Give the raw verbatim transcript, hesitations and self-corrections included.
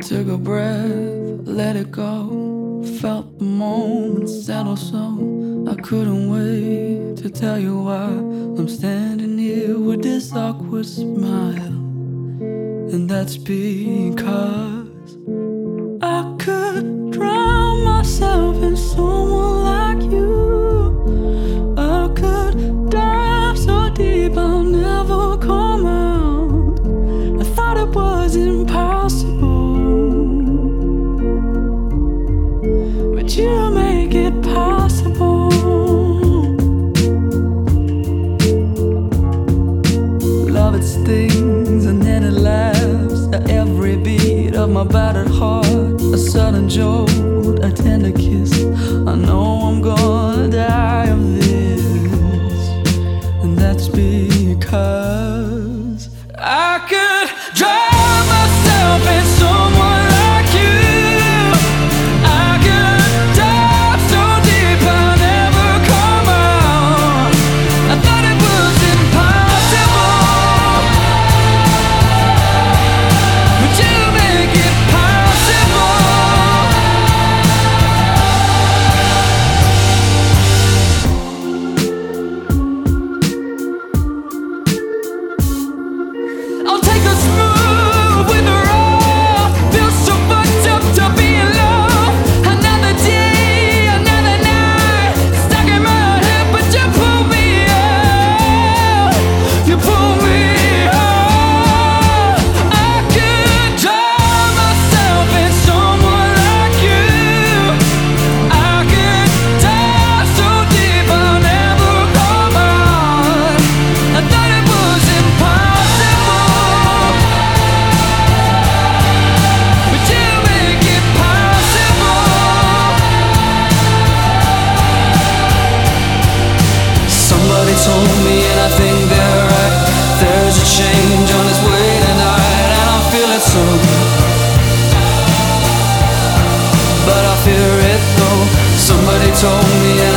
took a breath, let it go. Felt the moment settle so I couldn't wait to tell you why I'm standing here with this awkward smile. And that's because I could drown myself in someone like you. I could dive so deep I'll never come out. I thought it was impossible, but you make it possible. Love, it stings and then it laughs at every beat of my battered heart. A sudden jolt, a tender kiss. I know I'm gonna die of this, and that's because I could drown myself in someone like you. I could dive so deep I'll never come out. I thought it was impossible, but you make it I'll take a smooth with the raw. Feel so fucked up to be in love. Another day, another night, stuck in my head, but you pull me out. You pull me out. I could drown myself in someone like you. I could dive so deep I'll never come out. I thought it was impossible, but you make it possible. Somebody told me, and I think they're right, there's a change on its way tonight, and I feel it so, but I fear it though. Somebody told me, and